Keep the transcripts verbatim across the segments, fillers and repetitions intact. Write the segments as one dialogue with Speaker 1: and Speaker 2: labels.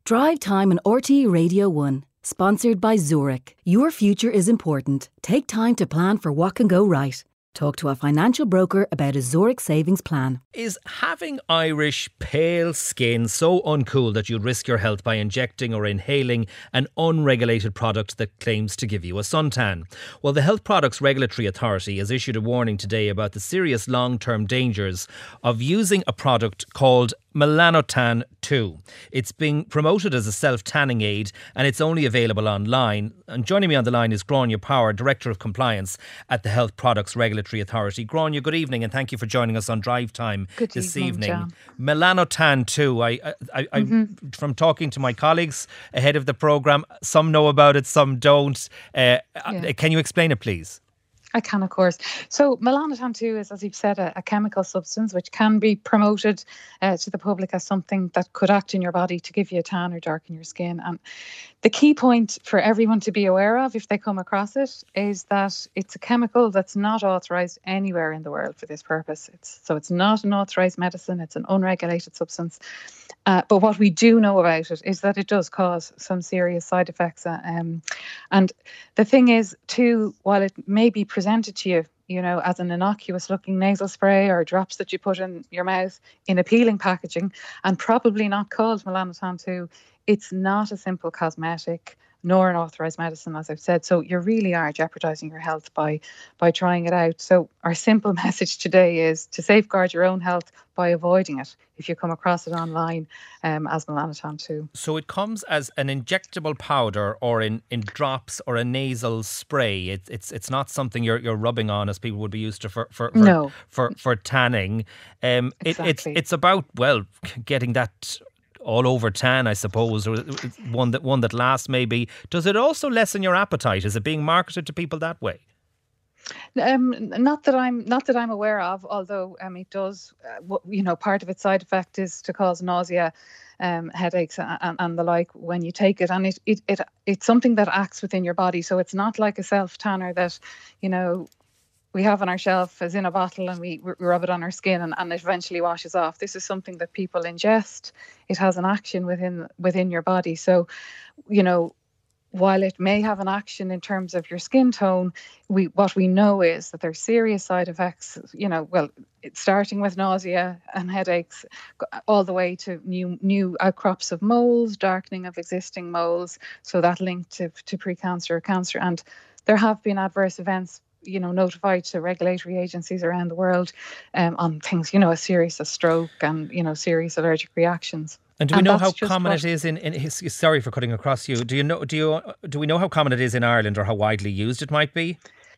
Speaker 1: Drive Time on R T E Radio one. Sponsored by Zurich. Your future is important. Take time to plan for what can go right. Talk to a financial broker about a Zurich savings plan.
Speaker 2: Is having Irish pale skin so uncool that you'd risk your health by injecting or inhaling an unregulated product that claims to give you a suntan? Well, the Health Products Regulatory Authority has issued a warning today about the serious long-term dangers of using a product called Melanotan two. It's being promoted as a self-tanning aid and it's only available online. And joining me on the line is Gráinne Power, Director of Compliance at the Health Products Regulatory Authority. Gráinne, good evening and thank you for joining us on Drive Time
Speaker 3: good
Speaker 2: this
Speaker 3: evening,
Speaker 2: evening.
Speaker 3: John.
Speaker 2: Melanotan two. I, I, I,
Speaker 3: Mm-hmm.
Speaker 2: I, from talking to my colleagues ahead of the programme, some know about it, some don't. Uh,
Speaker 3: Yeah.
Speaker 2: Can you explain it, please?
Speaker 3: I can, of course. So melanotan two is, as you've said, a, a chemical substance which can be promoted uh, to the public as something that could act in your body to give you a tan or darken your skin. And the key point for everyone to be aware of if they come across it is that it's a chemical that's not authorised anywhere in the world for this purpose. It's, so it's not an authorised medicine, it's an unregulated substance. Uh, but what we do know about it is that it does cause some serious side effects. Uh, um, and the thing is, too, while it may be presented to you, you know, as an innocuous looking nasal spray or drops that you put in your mouth in appealing packaging and probably not called melanotan two, it's not a simple cosmetic nor an authorised medicine, as I've said. So you really are jeopardising your health by by trying it out. So our simple message today is to safeguard your own health by avoiding it if you come across it online um, as melanotan two.
Speaker 2: So it comes as an injectable powder or in, in drops or a nasal spray. It, it's it's not something you're you're rubbing on as people would be used to for for for,
Speaker 3: No.
Speaker 2: for, for tanning. Um, it,
Speaker 3: Exactly.
Speaker 2: it's it's about, well, getting that all over tan, I suppose, or one that one that lasts maybe. Does it also lessen your appetite? Is it being marketed to people that way?
Speaker 3: Um, not that I'm not that I'm aware of, although um, it does. Uh, w- you know, part of its side effect is to cause nausea, um, headaches, and, and the like when you take it. And it, it it it's something that acts within your body, so it's not like a self tanner that, you know, we have on our shelf as in a bottle and we, we rub it on our skin and, and it eventually washes off. This is something that people ingest. It has an action within within your body. So, you know, while it may have an action in terms of your skin tone, we what we know is that there's serious side effects, you know, well, it's starting with nausea and headaches, all the way to new new outcrops of moles, darkening of existing moles, so that linked to, to precancer or cancer. And there have been adverse events, you know, notified to regulatory agencies around the world um, on things, you know, as serious as stroke and, you know, serious allergic reactions.
Speaker 2: And do we
Speaker 3: And
Speaker 2: know
Speaker 3: that's
Speaker 2: how
Speaker 3: just
Speaker 2: common
Speaker 3: what-
Speaker 2: it is in, in? Sorry for cutting across you. Do you know? Do you? Do we know how common it is in Ireland, or how widely used it might be?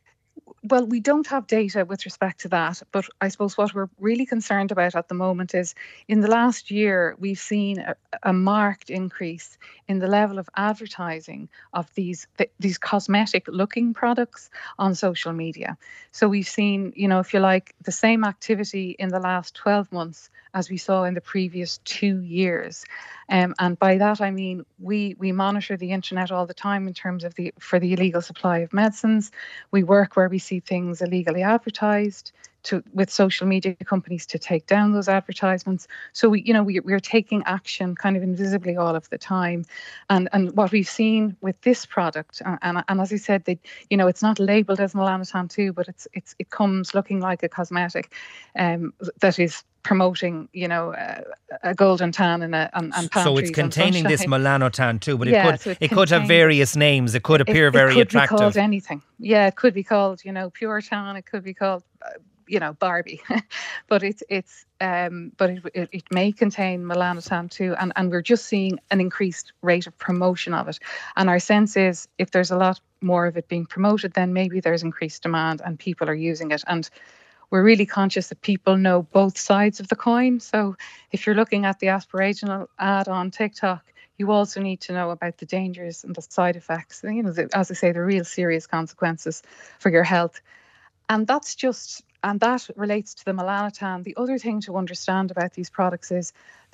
Speaker 3: Well, we don't have data with respect to that, but I suppose what we're really concerned about at the moment is in the last year, we've seen a, a marked increase in the level of advertising of these th- these cosmetic looking products on social media. So we've seen, you know, if you like, the same activity in the last twelve months as we saw in the previous two years. Um, and by that, I mean, we we monitor the internet all the time in terms of the for the illegal supply of medicines. We work where we see things illegally advertised to with social media companies to take down those advertisements. So we, you know, we we're taking action kind of invisibly all of the time. And and what we've seen with this product, and and, and as I said, they, you know, it's not labelled as melanotan two, but it's it's it comes looking like a cosmetic um, that is promoting, you know, uh, a golden tan and a and, and palm
Speaker 2: So it's
Speaker 3: trees and
Speaker 2: containing this
Speaker 3: sunshine.
Speaker 2: melanotan too, but
Speaker 3: Yeah,
Speaker 2: it could
Speaker 3: so it
Speaker 2: it could have
Speaker 3: contains-
Speaker 2: various names. It could appear
Speaker 3: it,
Speaker 2: very
Speaker 3: it could
Speaker 2: attractive.
Speaker 3: be called anything. Yeah, it could be called, you know, pure tan. It could be called, uh, you know, Barbie. but it's it's um, but it, it it may contain melanotan too, and and we're just seeing an increased rate of promotion of it. And our sense is, if there's a lot more of it being promoted, then maybe there's increased demand and people are using it. And we're really conscious that people know both sides of the coin. So if you're looking at the aspirational ad on TikTok, you also need to know about the dangers and the side effects. You know, the, as I say, the real serious consequences for your health. And that's just, and that relates to the melanotan. The other thing to understand about these products is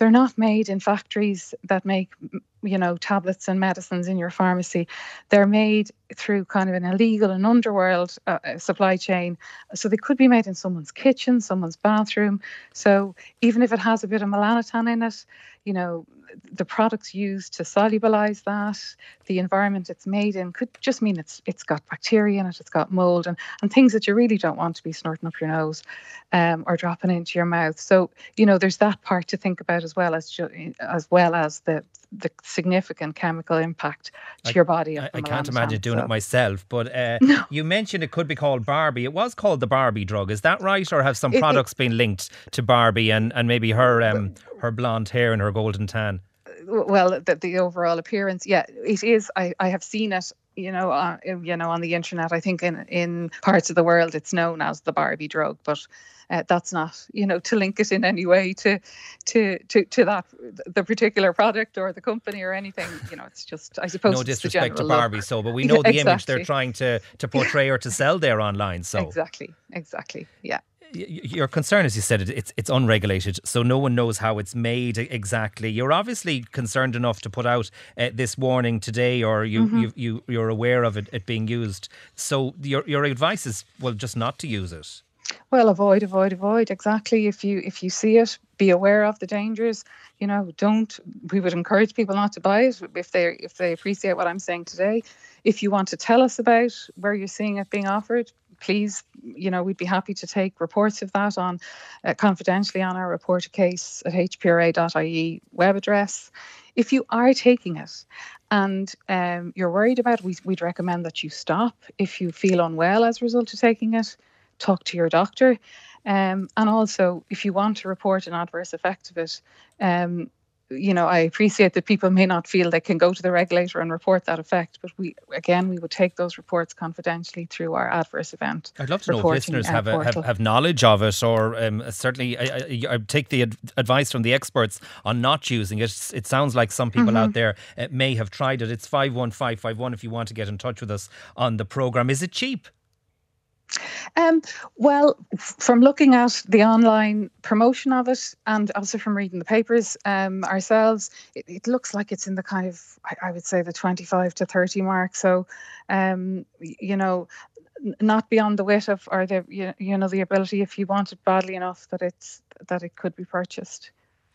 Speaker 3: they're not made in factories that make, you know, tablets and medicines in your pharmacy. They're made through kind of an illegal and underworld uh, supply chain. So they could be made in someone's kitchen, someone's bathroom. So even if it has a bit of melanotan in it, you know, the products used to solubilize that, the environment it's made in could just mean it's it's got bacteria in it, it's got mold and, and things that you really don't want to be snorting up your nose um, or dropping into your mouth. So, you know, there's that part to think about as well as ju- as well as the the significant chemical impact to
Speaker 2: I,
Speaker 3: your body. Of
Speaker 2: I,
Speaker 3: the
Speaker 2: I can't
Speaker 3: melanotan,
Speaker 2: imagine doing
Speaker 3: so.
Speaker 2: it myself, but uh,
Speaker 3: No.
Speaker 2: you mentioned it could be called Barbie. It was called the Barbie drug. Is that right? Or have some
Speaker 3: It- it-
Speaker 2: products been linked to Barbie and, and maybe her um, her blonde hair and her golden tan?
Speaker 3: Well, the, the overall appearance, yeah, it is. I, I have seen it, you know, uh, you know, on the internet. I think in, in parts of the world it's known as the Barbie drug, but uh, that's not, you know, to link it in any way to, to, to, to that the particular product or the company or anything. You know, it's just, I suppose,
Speaker 2: No
Speaker 3: it's the
Speaker 2: disrespect to
Speaker 3: general
Speaker 2: Barbie,
Speaker 3: look.
Speaker 2: so, but we know the
Speaker 3: Yeah,
Speaker 2: image they're
Speaker 3: exactly.
Speaker 2: trying to to portray or to sell there online. So
Speaker 3: Exactly, exactly, yeah.
Speaker 2: Y- your concern, as you said, it, it's it's unregulated, so no one knows how it's made exactly. You're obviously concerned enough to put out uh, this warning today, or you,
Speaker 3: Mm-hmm.
Speaker 2: you you you're aware of it, it being used. So your your advice is, well, just not to use it.
Speaker 3: Well, avoid, avoid, avoid. Exactly. If you if you see it, be aware of the dangers. You know, don't. We would encourage people not to buy it if they if they appreciate what I'm saying today. If you want to tell us about where you're seeing it being offered, please, you know, we'd be happy to take reports of that on uh, confidentially on our report a case at h p r a dot i e web address. If you are taking it and um, you're worried about it, we, we'd recommend that you stop. If you feel unwell as a result of taking it, talk to your doctor. Um, and also, if you want to report an adverse effect of it, um, you know, I appreciate that people may not feel they can go to the regulator and report that effect, but we, again, we would take those reports confidentially through our adverse event.
Speaker 2: I'd love to know if
Speaker 3: reporting,
Speaker 2: listeners
Speaker 3: uh,
Speaker 2: have, a, have
Speaker 3: portal.
Speaker 2: have knowledge of it, or um, certainly I, I, I take the ad- advice from the experts on not using it. It's, it sounds like some people
Speaker 3: Mm-hmm.
Speaker 2: out there uh, may have tried it. It's five one five five one if you want to get in touch with us on the programme. Is it cheap?
Speaker 3: Um, well, f- from looking at the online promotion of it and also from reading the papers um, ourselves, it, it looks like it's in the kind of, I, I would say, the twenty-five to thirty mark. So, um, y- you know, n- not beyond the wit of, or the, you, you know, the ability, if you want it badly enough, that it's that it could be purchased.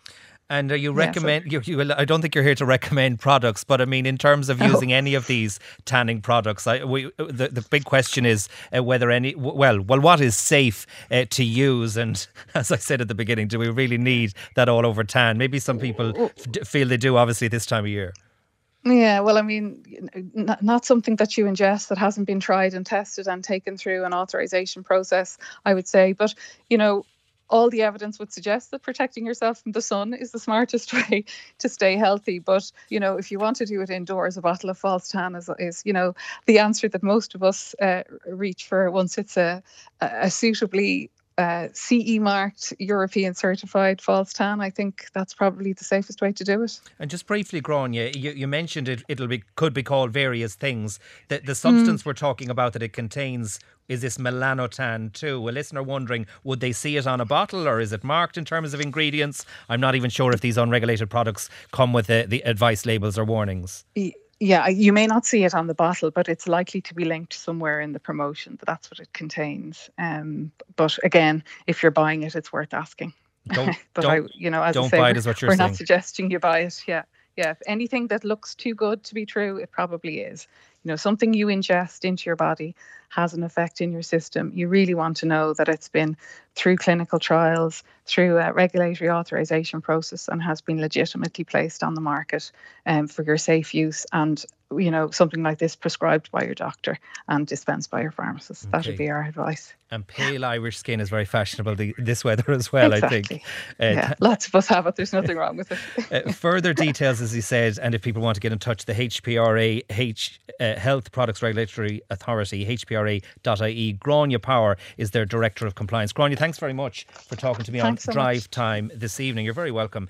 Speaker 2: And are you
Speaker 3: Yeah, so-
Speaker 2: recommend? You, you, I don't think you're here to recommend products, but I mean, in terms of
Speaker 3: No.
Speaker 2: using any of these tanning products, I, we, the the big question is uh, whether any. Well, well, what is safe uh, to use? And as I said at the beginning, do we really need that all over tan? Maybe some people f- feel they do. Obviously, this time of year.
Speaker 3: Yeah, well, I mean, not, not something that you ingest that hasn't been tried and tested and taken through an authorization process, I would say. But, you know, all the evidence would suggest that protecting yourself from the sun is the smartest way to stay healthy. But, you know, if you want to do it indoors, a bottle of false tan is, is you know, the answer that most of us uh, reach for once it's a, a suitably uh, C E marked, European certified false tan. I think that's probably the safest way to do it.
Speaker 2: And just briefly, Grania, you, you mentioned it. It'll be could be called various things. The the substance
Speaker 3: Mm.
Speaker 2: we're talking about that it contains is this melanotan too. A listener wondering, would they see it on a bottle or is it marked in terms of ingredients? I'm not even sure if these unregulated products come with the, the advice labels or warnings.
Speaker 3: Yeah, you may not see it on the bottle, but it's likely to be linked somewhere in the promotion that that's what it contains. Um, but again, if you're buying it, it's worth asking.
Speaker 2: Don't
Speaker 3: but
Speaker 2: don't,
Speaker 3: I, you know, as
Speaker 2: don't
Speaker 3: I say,
Speaker 2: buy it
Speaker 3: we're,
Speaker 2: is what you're
Speaker 3: we're
Speaker 2: saying.
Speaker 3: not suggesting you buy it. Yeah, yeah. If anything that looks too good to be true, it probably is. You know, something you ingest into your body has an effect in your system. You really want to know that it's been through clinical trials, through a regulatory authorization process, and has been legitimately placed on the market um, for your safe use. And, you know, something like this prescribed by your doctor and dispensed by your pharmacist. That would
Speaker 2: Okay.
Speaker 3: be our advice.
Speaker 2: And pale Irish skin is very fashionable the, this weather as well,
Speaker 3: exactly.
Speaker 2: I think.
Speaker 3: Yeah,
Speaker 2: Uh,
Speaker 3: lots of us have it. There's nothing wrong with it.
Speaker 2: Uh, further details, as you said, and if people want to get in touch, the H P R A H, uh, Health Products Regulatory Authority, H P R A dot I E. Grania Power is their Director of Compliance. Grania, thanks very much for talking to me
Speaker 3: Thanks
Speaker 2: on
Speaker 3: so
Speaker 2: Drive
Speaker 3: much.
Speaker 2: Time this evening. You're very welcome.